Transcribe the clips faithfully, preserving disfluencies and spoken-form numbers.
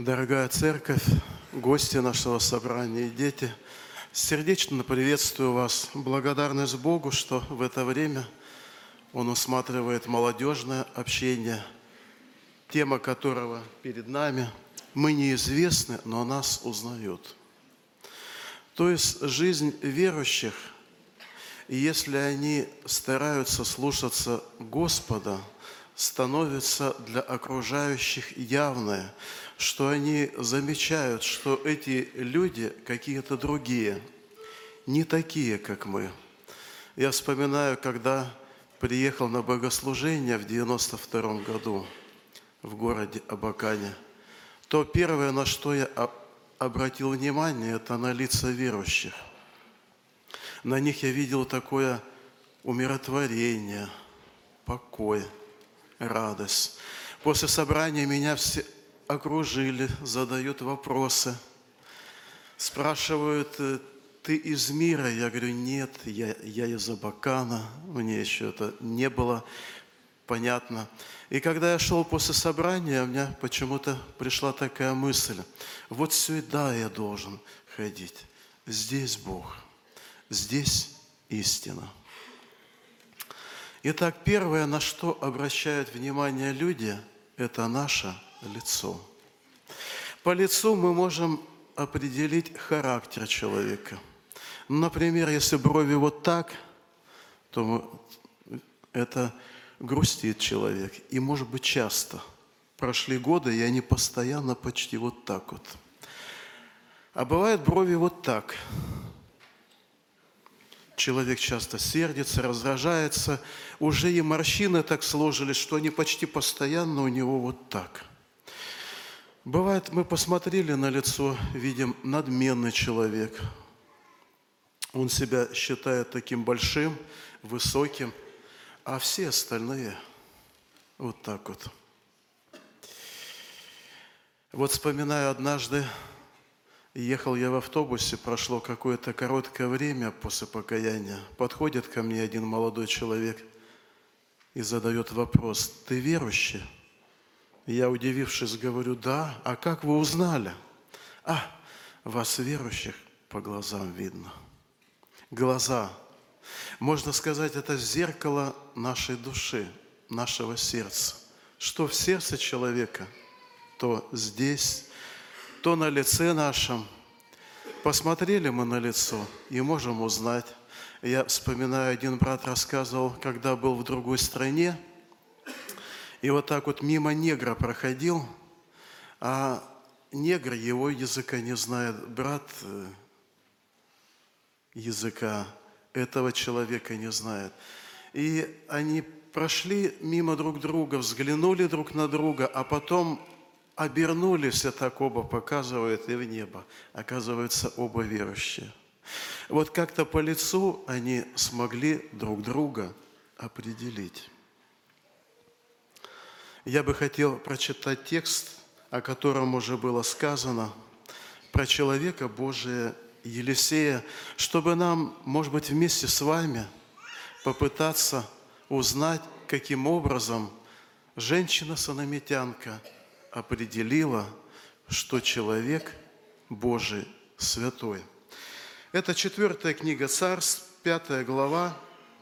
Дорогая церковь, гости нашего собрания и дети, сердечно приветствую вас. Благодарность Богу, что в это время Он усматривает молодежное общение, тема которого перед нами. Мы неизвестны, но нас узнают. То есть жизнь верующих, и если они стараются слушаться Господа, становится для окружающих явное, что они замечают, что эти люди какие-то другие, не такие, как мы. Я вспоминаю, когда приехал на богослужение в девяносто втором году в городе Абакане, то первое, на что я обратил внимание, это на лица верующих. На них я видел такое умиротворение, покой, радость. После собрания меня все окружили, задают вопросы, спрашивают: ты из мира? Я говорю: нет, я, я из Абакана, мне еще это не было понятно. И когда я шел после собрания, у меня почему-то пришла такая мысль: вот сюда я должен ходить, здесь Бог, здесь истина. Итак, первое, на что обращают внимание люди, это наше лицо. По лицу мы можем определить характер человека. Например, если брови вот так, то это грустит человек. И, может быть, часто. Прошли годы, и они постоянно почти вот так вот. А бывают брови вот так. Человек часто сердится, раздражается. Уже и морщины так сложились, что они почти постоянно у него вот так. Бывает, мы посмотрели на лицо, видим надменный человек. Он себя считает таким большим, высоким, а все остальные вот так вот. Вот вспоминаю, однажды ехал я в автобусе, прошло какое-то короткое время после покаяния. Подходит ко мне один молодой человек и задает вопрос: ты верующий? Я, удивившись, говорю: да. А как вы узнали? А, вас, верующих, по глазам видно. Глаза, можно сказать, это зеркало нашей души, нашего сердца. Что в сердце человека, то здесь, то на лице нашем. Посмотрели мы на лицо и можем узнать. Я вспоминаю, один брат рассказывал, когда был в другой стране, и вот так вот мимо негра проходил, а негр его языка не знает. Брат языка этого человека не знает. И они прошли мимо друг друга, взглянули друг на друга, а потом обернулись, и так оба показывают и в небо. Оказывается, оба верующие. Вот как-то по лицу они смогли друг друга определить. Я бы хотел прочитать текст, о котором уже было сказано, про человека Божия Елисея, чтобы нам, может быть, вместе с вами попытаться узнать, каким образом женщина-санамитянка определила, что человек Божий святой. Это четвертая книга Царств, пятая глава,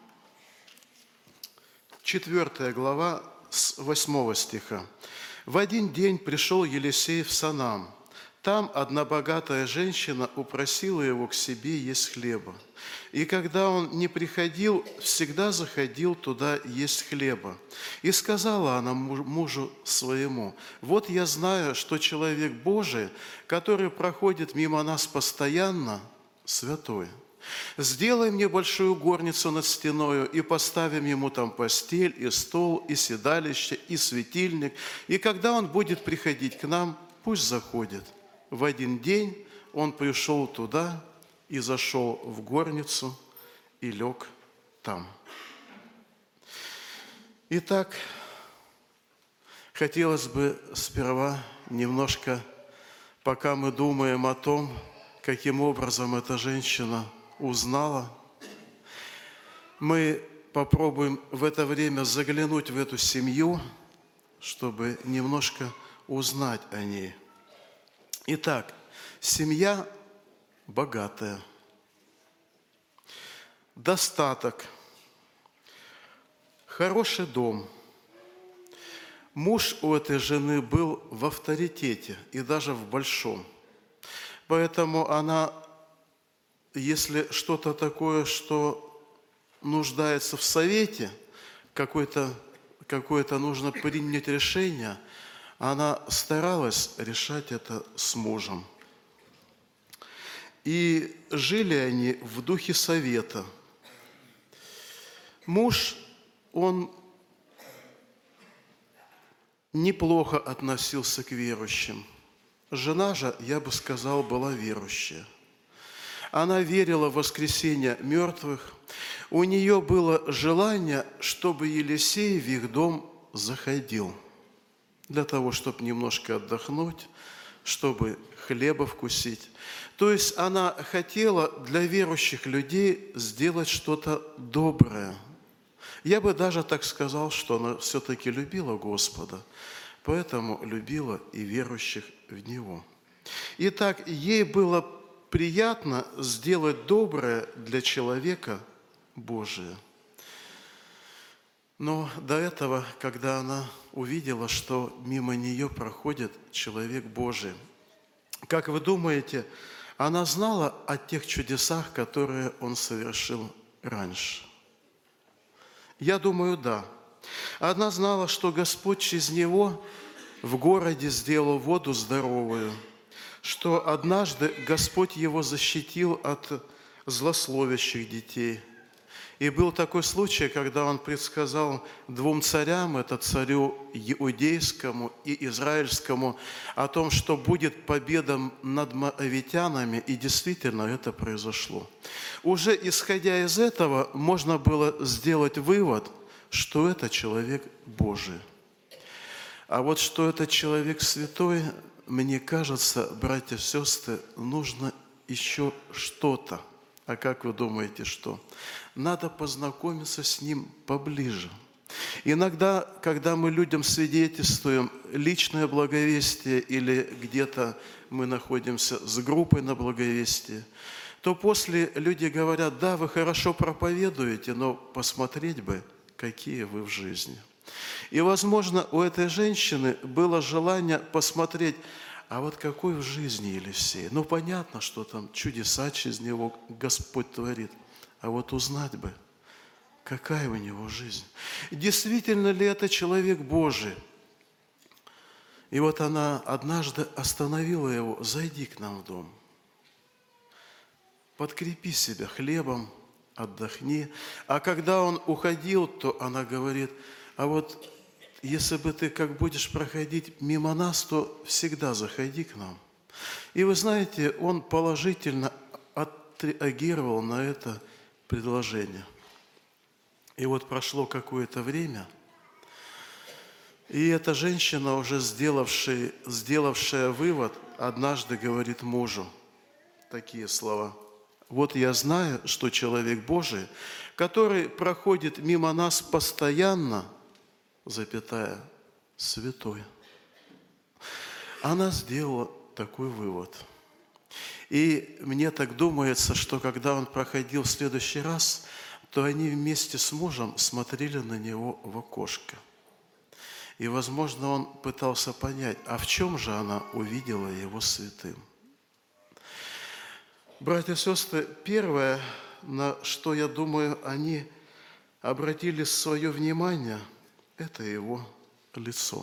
четвертая глава с восьмого стиха. «В один день пришел Елисей в Санам. Там одна богатая женщина упросила его к себе есть хлеба. И когда он не приходил, всегда заходил туда есть хлеба. И сказала она мужу своему: вот я знаю, что человек Божий, который проходит мимо нас постоянно, святой. Сделай мне большую горницу над стеною, и поставим ему там постель, и стол, и седалище, и светильник. И когда он будет приходить к нам, пусть заходит. В один день он пришел туда и зашел в горницу и лег там». Итак, хотелось бы сперва немножко, пока мы думаем о том, каким образом эта женщина узнала, мы попробуем в это время заглянуть в эту семью, чтобы немножко узнать о ней. Итак, семья богатая, достаток, хороший дом. Муж у этой жены был в авторитете и даже в большом. Поэтому она, если что-то такое, что нуждается в совете, какое-то какое-то нужно принять решение, она старалась решать это с мужем. И жили они в духе совета. Муж, он неплохо относился к верующим. Жена же, я бы сказал, была верующая. Она верила в воскресение мертвых. У нее было желание, чтобы Елисей в их дом заходил, для того, чтобы немножко отдохнуть, чтобы хлеба вкусить. То есть она хотела для верующих людей сделать что-то доброе. Я бы даже так сказал, что она все-таки любила Господа, поэтому любила и верующих в Него. Итак, ей было приятно сделать доброе для человека Божия. Но до этого, когда она увидела, что мимо нее проходит человек Божий, как вы думаете, она знала о тех чудесах, которые он совершил раньше? Я думаю, да. Она знала, что Господь через него в городе сделал воду здоровую, что однажды Господь его защитил от злословящих детей. И был такой случай, когда он предсказал двум царям, это царю иудейскому и израильскому, о том, что будет победа над моавитянами, и действительно это произошло. Уже исходя из этого, можно было сделать вывод, что это человек Божий. А вот что это человек святой, мне кажется, братья и сестры, нужно еще что-то. А как вы думаете, что? Надо познакомиться с ним поближе. Иногда, когда мы людям свидетельствуем личное благовестие или где-то мы находимся с группой на благовестии, то после люди говорят: да, вы хорошо проповедуете, но посмотреть бы, какие вы в жизни. И, возможно, у этой женщины было желание посмотреть, а вот какой в жизни Елисей? Ну, понятно, что там чудеса через него Господь творит. А вот узнать бы, какая у него жизнь. Действительно ли это человек Божий? И вот она однажды остановила его: зайди к нам в дом, подкрепи себя хлебом, отдохни. А когда он уходил, то она говорит: а вот если бы ты как будешь проходить мимо нас, то всегда заходи к нам. И вы знаете, он положительно отреагировал на это предложение. И вот прошло какое-то время, и эта женщина, уже сделавшая, сделавшая вывод, однажды говорит мужу такие слова: вот я знаю, что человек Божий, который проходит мимо нас постоянно, запятая, святой. Она сделала такой вывод. И мне так думается, что когда он проходил в следующий раз, то они вместе с мужем смотрели на него в окошко. И, возможно, он пытался понять, а в чем же она увидела его святым. Братья и сестры, первое, на что, я думаю, они обратили свое внимание, это его лицо.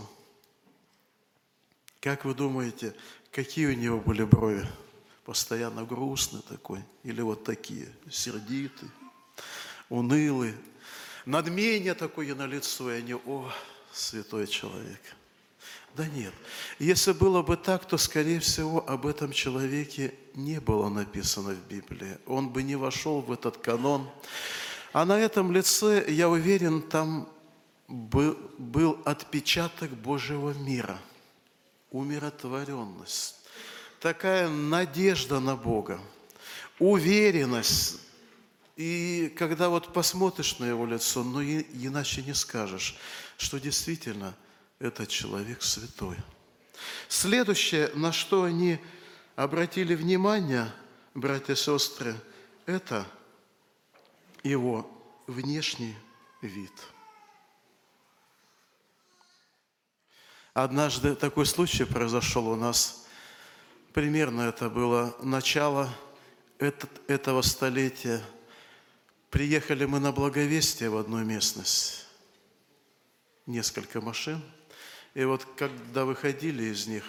Как вы думаете, какие у него были брови? Постоянно грустный такой? Или вот такие, сердитый, унылый? Надмение такое на лицо, и они: о, святой человек. Да нет. Если было бы так, то, скорее всего, об этом человеке не было написано в Библии. Он бы не вошел в этот канон. А на этом лице, я уверен, там был, был отпечаток Божьего мира, умиротворенность, такая надежда на Бога, уверенность. И когда вот посмотришь на его лицо, ну и иначе не скажешь, что действительно этот человек святой. Следующее, на что они обратили внимание, братья и сестры, это его внешний вид. Однажды такой случай произошел у нас. Примерно это было начало этого столетия. Приехали мы на Благовестие в одну местность. Несколько машин. И вот когда выходили из них,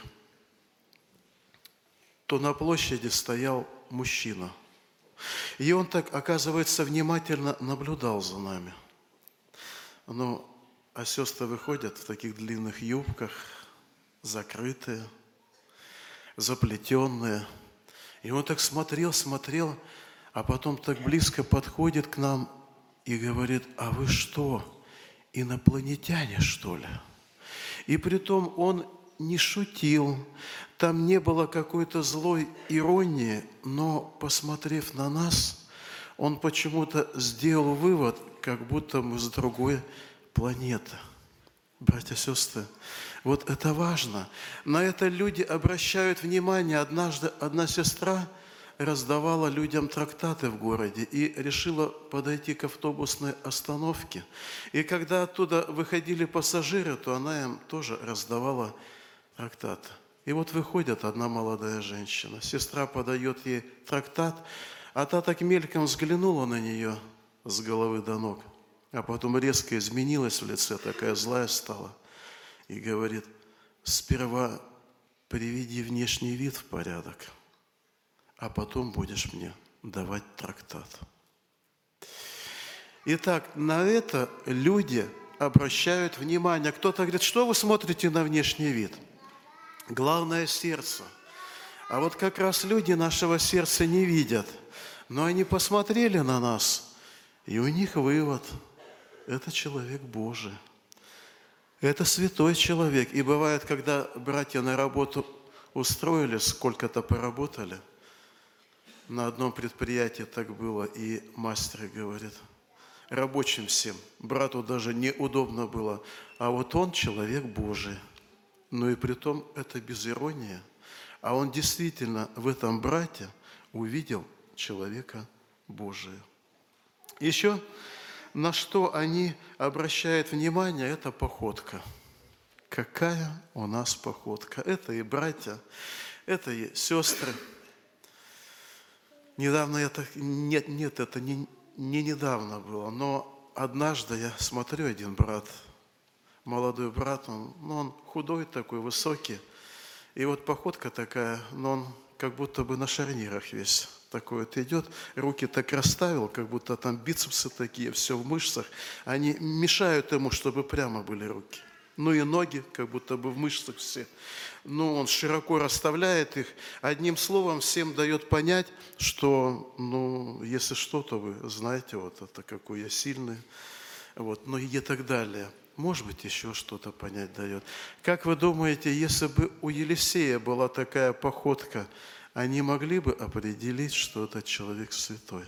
то на площади стоял мужчина. И он так, оказывается, внимательно наблюдал за нами. Ну, а сестры выходят в таких длинных юбках, закрытые, заплетенные. И он так смотрел, смотрел, а потом так близко подходит к нам и говорит: а вы что, инопланетяне, что ли? И притом он не шутил, там не было какой-то злой иронии, но, посмотрев на нас, он почему-то сделал вывод, как будто мы с другой планеты. Братья и сестры, вот это важно. На это люди обращают внимание. Однажды одна сестра раздавала людям трактаты в городе и решила подойти к автобусной остановке. И когда оттуда выходили пассажиры, то она им тоже раздавала трактаты. И вот выходит одна молодая женщина. Сестра подает ей трактат, а та так мельком взглянула на нее с головы до ног, а потом резко изменилась в лице, такая злая стала, и говорит: сперва приведи внешний вид в порядок, а потом будешь мне давать трактат. Итак, на это люди обращают внимание. Кто-то говорит: что вы смотрите на внешний вид? Главное – сердце. А вот как раз люди нашего сердца не видят, но они посмотрели на нас, и у них вывод – это человек Божий. Это святой человек. И бывает, когда братья на работу устроились, сколько-то поработали, на одном предприятии так было, и мастер говорит рабочим всем, брату даже неудобно было, а вот он человек Божий. Но и при том это без иронии. А он действительно в этом брате увидел человека Божия. Еще на что они обращают внимание, это походка. Какая у нас походка. Это и братья, это и сестры. Недавно это, нет, нет, это не, не недавно было, но однажды я смотрю, один брат, молодой брат, он, ну, он худой такой, высокий, и вот походка такая, но он как будто бы на шарнирах весь такой вот идет, руки так расставил, как будто там бицепсы такие, все в мышцах, они мешают ему, чтобы прямо были руки. Ну и ноги, как будто бы в мышцах все. Ну, он широко расставляет их. Одним словом, всем дает понять, что, ну, если что, то вы знаете, вот это какой я сильный, вот, ну и так далее. Может быть, еще что-то понять дает. Как вы думаете, если бы у Елисея была такая походка, они могли бы определить, что этот человек святой?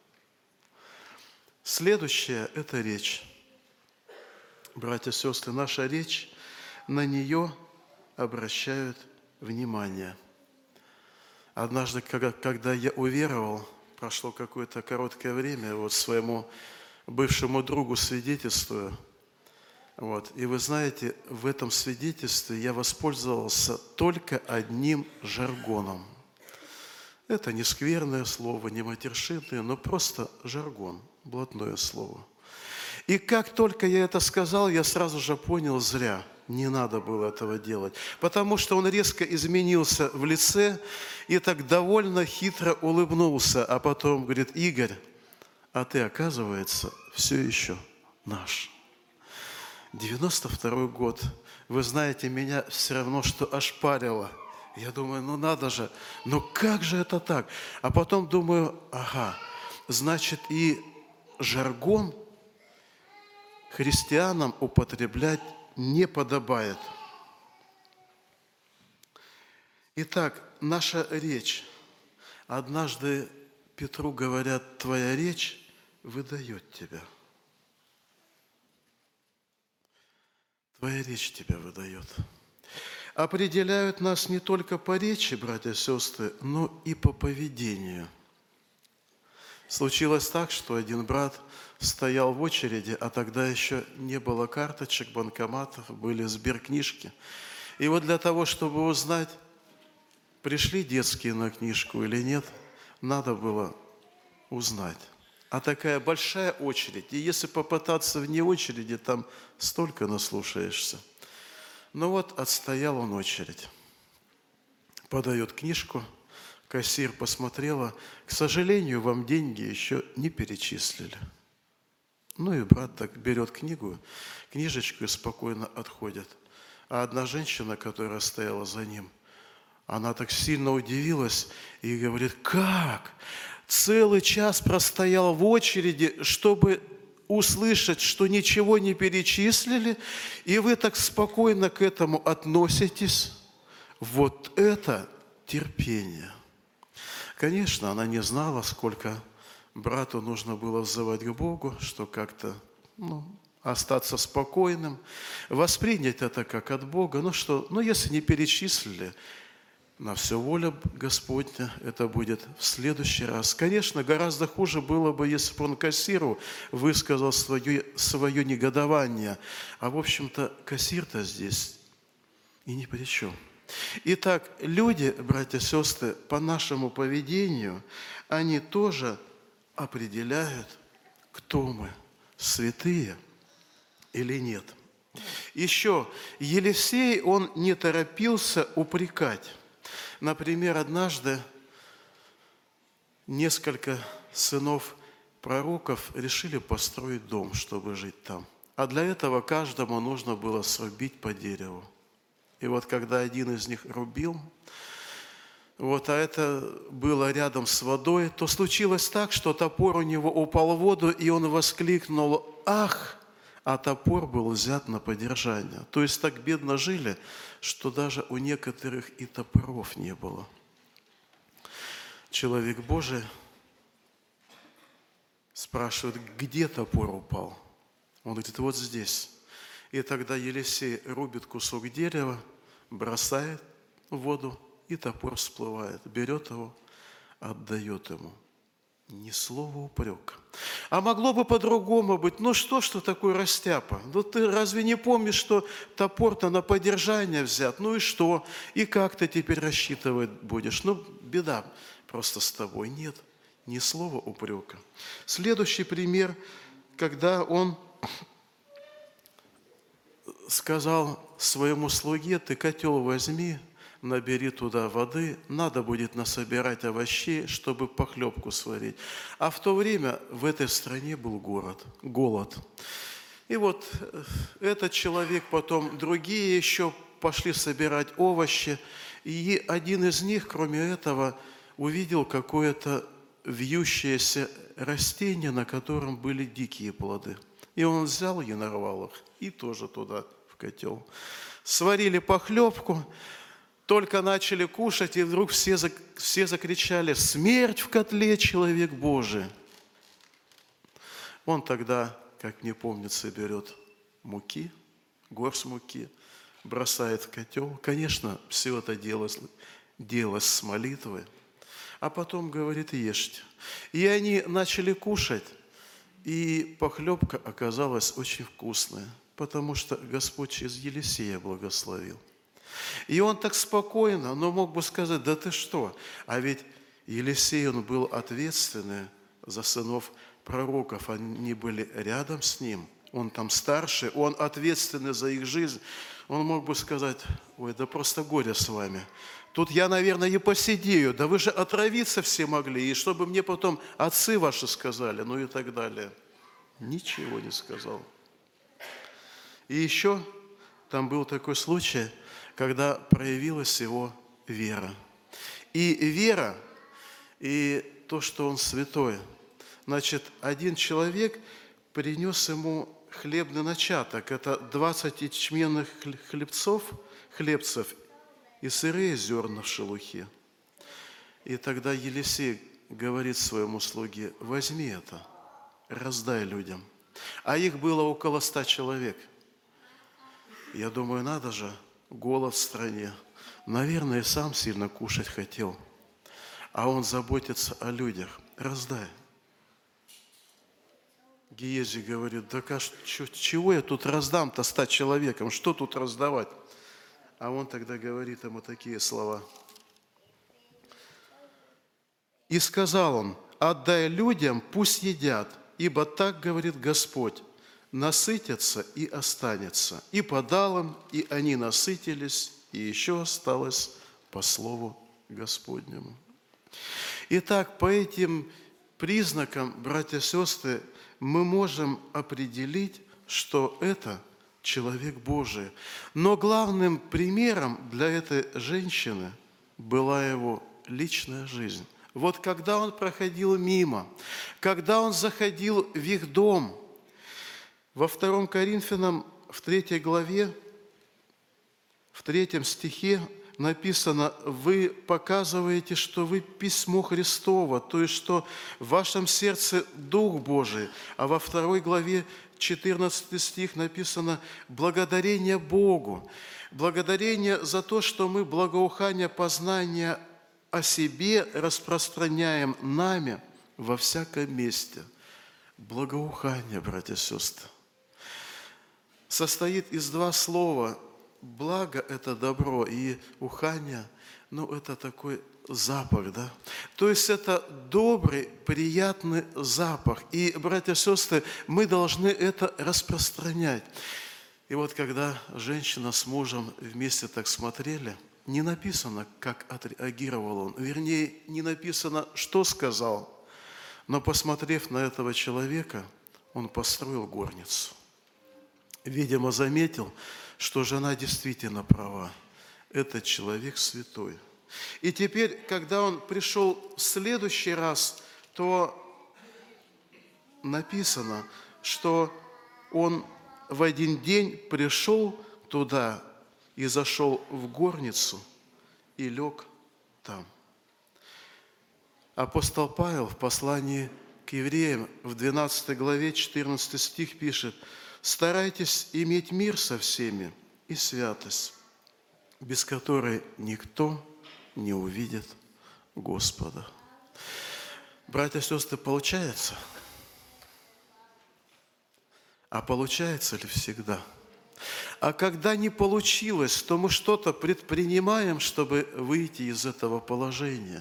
Следующее – это речь. Братья и сестры, наша речь, на нее обращают внимание. Однажды, когда я уверовал, прошло какое-то короткое время, вот своему бывшему другу свидетельствую. Вот, и вы знаете, в этом свидетельстве я воспользовался только одним жаргоном. Это не скверное слово, не матершинное, но просто жаргон, блатное слово. И как только я это сказал, я сразу же понял, зря, не надо было этого делать. Потому что он резко изменился в лице и так довольно хитро улыбнулся, а потом говорит: Игорь, а ты, оказывается, все еще наш. девяносто второй год, вы знаете, меня все равно, что ошпарило. Я думаю, ну надо же, ну как же это так? А потом думаю, ага, значит и жаргон христианам употреблять не подобает. Итак, наша речь. Однажды Петру говорят: твоя речь выдает тебя. Твоя речь тебя выдает. определяют нас не только по речи, братья и сестры, но и по поведению. Случилось так, что один брат стоял в очереди, а тогда еще не было карточек, банкоматов, были сберкнижки. И вот для того, чтобы узнать, пришли детские на книжку или нет, надо было узнать. А такая большая очередь, и если попытаться вне очереди, там столько наслушаешься. Ну вот, отстоял он очередь. Подает книжку, кассир посмотрела, к сожалению, вам деньги еще не перечислили. Ну и брат так берет книгу, книжечку и спокойно отходит. А одна женщина, которая стояла за ним, она так сильно удивилась и говорит: как? Целый час простоял в очереди, чтобы услышать, что ничего не перечислили, и вы так спокойно к этому относитесь? Вот это терпение. Конечно, она не знала, сколько брату нужно было взывать к Богу, что как-то, ну, остаться спокойным, воспринять это как от Бога. Ну что, ну если не перечислили, на все воля Господня, это будет в следующий раз. Конечно, гораздо хуже было бы, если бы он кассиру высказал свое, свое негодование. А, в общем-то, кассир-то здесь и ни при чем. Итак, люди, братья и сестры, по нашему поведению, они тоже определяют, кто мы, святые или нет. Еще Елисей, он не торопился упрекать. Например, однажды несколько сынов пророков решили построить дом, чтобы жить там. А для этого каждому нужно было срубить по дереву. И вот когда один из них рубил, вот, а это было рядом с водой, то случилось так, что топор у него упал в воду, и он воскликнул: «Ах!» А топор был взят на подержание. То есть так бедно жили, что даже у некоторых и топоров не было. Человек Божий спрашивает: где топор упал? Он говорит: вот здесь. И тогда Елисей рубит кусок дерева, бросает в воду, и топор всплывает. Берет его, отдает ему. Ни слова упрека. А могло бы по-другому быть. Ну что, что такое растяпа? Ну ты разве не помнишь, что топор-то на подержание взят? Ну и что? И как ты теперь рассчитывать будешь? Ну, беда просто с тобой. Нет, ни слова упрека. Следующий пример, когда он сказал своему слуге: ты котел возьми, набери туда воды, надо будет насобирать овощей, чтобы похлебку сварить. А в то время в этой стране был город, голод. И вот этот человек, потом другие еще пошли собирать овощи, и один из них, кроме этого, увидел какое-то вьющееся растение, на котором были дикие плоды. И он взял и нарвал их, и тоже туда, в котел. Сварили похлебку, только начали кушать, и вдруг все, все закричали: «Смерть в котле, человек Божий!» Он тогда, как мне помнится, берет муки, горсть муки, бросает в котел. Конечно, все это делалось, делалось с молитвой. А потом говорит: ешьте. И они начали кушать, и похлебка оказалась очень вкусная, потому что Господь через Елисея благословил. И он так спокойно, но мог бы сказать: да ты что? А ведь Елисей, он был ответственный за сынов пророков, они были рядом с ним, он там старший, он ответственный за их жизнь. Он мог бы сказать: ой, да просто горе с вами. Тут я, наверное, и посидею, да вы же отравиться все могли, и чтобы мне потом отцы ваши сказали, ну и так далее. Ничего не сказал. И еще там был такой случай, когда проявилась его вера. И вера, и то, что он святой. Значит, один человек принес ему хлебный начаток. Это двадцать ячменных хлебцов, хлебцев и сырые зерна в шелухе. И тогда Елисей говорит своему слуге: возьми это, раздай людям. А их было около ста человек. Я думаю, надо же, голод в стране. Наверное, и сам сильно кушать хотел. А он заботится о людях. Раздай. Гиези говорит: да как, чего я тут раздам-то ста человекам? Что тут раздавать? А он тогда говорит ему такие слова. И сказал он: отдай людям, пусть едят, ибо так говорит Господь, насытятся и останется. И подал им, и они насытились, и еще осталось по слову Господнему. Итак, по этим признакам, братья и сестры, мы можем определить, что это человек Божий. Но главным примером для этой женщины была его личная жизнь. Вот когда он проходил мимо, когда он заходил в их дом, во втором Коринфянам, в третьей главе, в третьем стихе написано: вы показываете, что вы письмо Христово, то есть, что в вашем сердце Дух Божий. А во второй главе, четырнадцатый стих, написано: благодарение Богу. Благодарение за то, что мы благоухание познания о себе распространяем нами во всяком месте. Благоухание, братья и сестры, состоит из два слова. Благо – это добро, и ухание, ну, это такой запах, да? То есть это добрый, приятный запах. И, братья и сестры, мы должны это распространять. И вот когда женщина с мужем вместе так смотрели, не написано, как отреагировал он, вернее, не написано, что сказал, но, посмотрев на этого человека, он построил горницу. Видимо, заметил, что жена действительно права. Этот человек святой. И теперь, когда он пришел в следующий раз, то написано, что он в один день пришел туда и зашел в горницу и лег там. Апостол Павел в послании к евреям в двенадцатой главе, четырнадцатый стих пишет: «Старайтесь иметь мир со всеми и святость, без которой никто не увидит Господа». Братья и сестры, получается? А получается ли всегда? А когда не получилось, то мы что-то предпринимаем, чтобы выйти из этого положения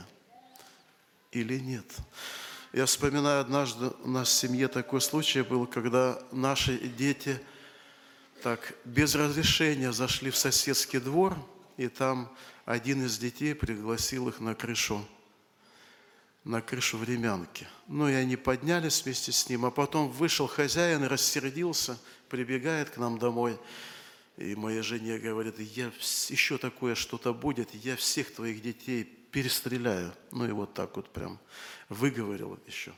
или нет? Я вспоминаю, однажды у нас в семье такой случай был, когда наши дети так без разрешения зашли в соседский двор, и там один из детей пригласил их на крышу, на крышу времянки. Ну и они поднялись вместе с ним, а потом вышел хозяин и рассердился, прибегает к нам домой, и моей жене говорит: я, еще такое что-то будет, я всех твоих детей перестреляю. Ну и вот так вот прям выговорил еще.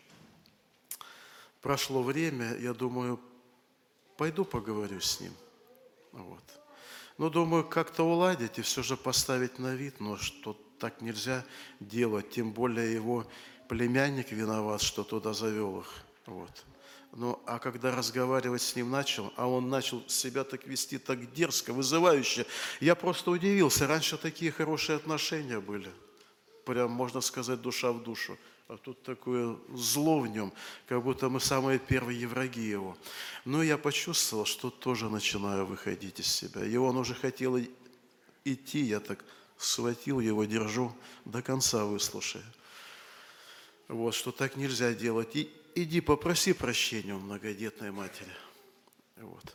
Прошло время, я думаю, пойду поговорю с ним. Вот. Ну, думаю, как-то уладить и все же поставить на вид, но что так нельзя делать, тем более его племянник виноват, что туда завел их. Вот. Ну, а когда разговаривать с ним начал, а он начал себя так вести, так дерзко, вызывающе, я просто удивился. Раньше такие хорошие отношения были. Прям, можно сказать, душа в душу. А тут такое зло в нем, как будто мы самые первые враги его. Но я почувствовал, что тоже начинаю выходить из себя. И он уже хотел идти, я так схватил его, держу, до конца выслушай. Вот, что так нельзя делать. И иди попроси прощения у многодетной матери. Вот.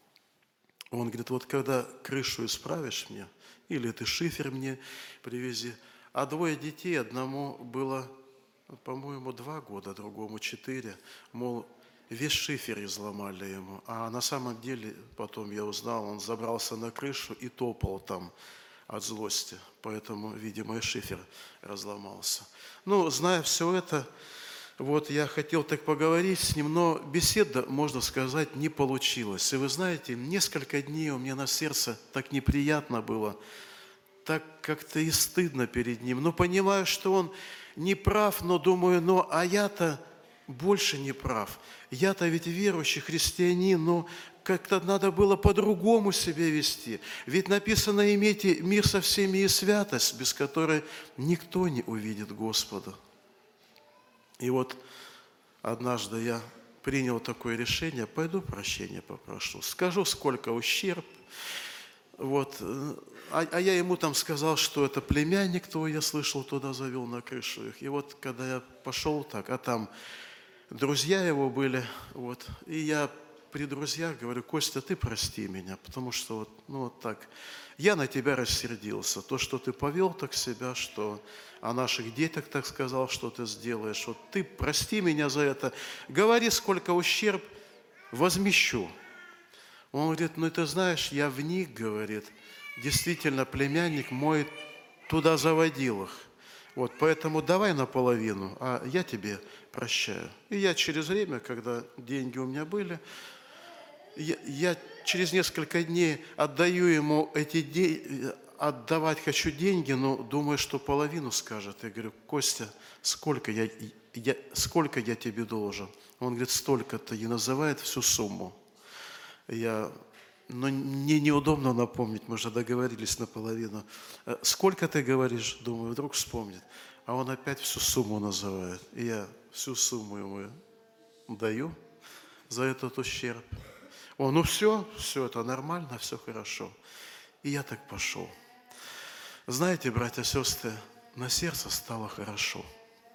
Он говорит: вот когда крышу исправишь мне, или ты шифер мне привези. А двое детей, одному было, по-моему, два года, другому четыре. Мол, весь шифер изломали ему. А на самом деле, потом я узнал, он забрался на крышу и топал там от злости. Поэтому, видимо, и шифер разломался. Ну, зная все это, вот я хотел так поговорить с ним, но беседа, можно сказать, не получилась. И вы знаете, несколько дней у меня на сердце так неприятно было, так как-то и стыдно перед ним. Но понимаю, что он не прав, но думаю, ну а я-то больше не прав. Я-то ведь верующий христианин, но как-то надо было по-другому себя вести. Ведь написано: имейте мир со всеми и святость, без которой никто не увидит Господа. И вот однажды я принял такое решение: пойду прощения попрошу, скажу, сколько ущерб. Вот. А, а я ему там сказал, что это племянник твой, я слышал, туда завел на крышу их. И вот когда я пошел так, а там друзья его были, вот, и я при друзьях говорю: Костя, ты прости меня, потому что вот, ну, вот так, я на тебя рассердился. То, что ты повел так себя, что о наших детях так сказал, что ты сделаешь, вот ты прости меня за это, говори, сколько ущерб, возмещу. Он говорит: ну ты знаешь, я вник, говорит, действительно племянник мой туда заводил их. Вот, поэтому давай наполовину, а я тебе прощаю. И я через время, когда деньги у меня были, я, я через несколько дней отдаю ему эти деньги, отдавать хочу деньги, но думаю, что половину скажет. Я говорю: Костя, сколько я, я, сколько я тебе должен? Он говорит: столько-то, и называет всю сумму. Я, но мне неудобно напомнить, мы же договорились наполовину. Сколько ты говоришь? Думаю, вдруг вспомнит. А он опять всю сумму называет. И я всю сумму ему даю за этот ущерб. Он: ну все, все это нормально, все хорошо. И я так пошел. Знаете, братья и сестры, на сердце стало хорошо.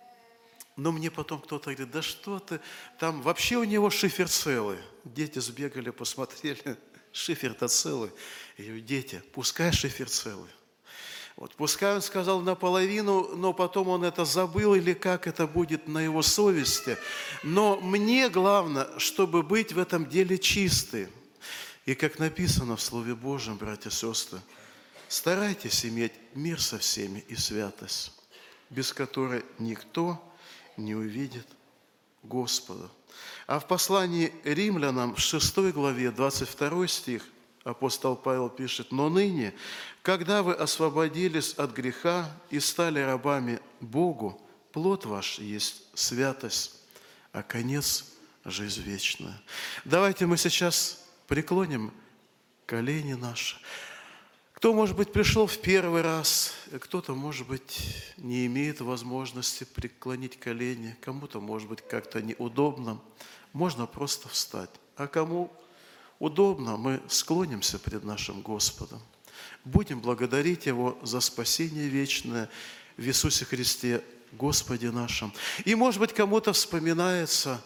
Но мне потом кто-то говорит: да что ты, там вообще у него шифер целый. Дети сбегали, посмотрели, шифер-то целый. Я говорю: дети, пускай шифер целый. Вот, пускай он сказал наполовину, но потом он это забыл, или как это будет на его совести. Но мне главное, чтобы быть в этом деле чистым. И как написано в Слове Божьем, братья и сестры, старайтесь иметь мир со всеми и святость, без которой никто не увидит Господа. А в послании Римлянам, в шестой главе, двадцать второй стих, апостол Павел пишет: «Но ныне, когда вы освободились от греха и стали рабами Богу, плод ваш есть святость, а конец – жизнь вечная». Давайте мы сейчас преклоним колени наши. Кто, может быть, пришел в первый раз, кто-то, может быть, не имеет возможности преклонить колени, кому-то, может быть, как-то неудобно, можно просто встать. А кому удобно, мы склонимся пред нашим Господом. Будем благодарить Его за спасение вечное в Иисусе Христе, Господе нашем. И, может быть, кому-то вспоминается: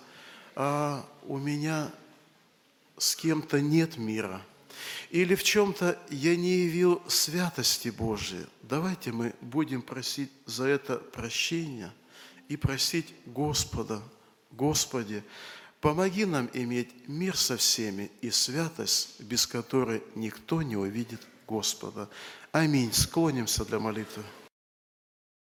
а у меня с кем-то нет мира, или в чем-то я не явил святости Божией. Давайте мы будем просить за это прощения и просить Господа: Господи, помоги нам иметь мир со всеми и святость, без которой никто не увидит Господа. Аминь. Склонимся для молитвы.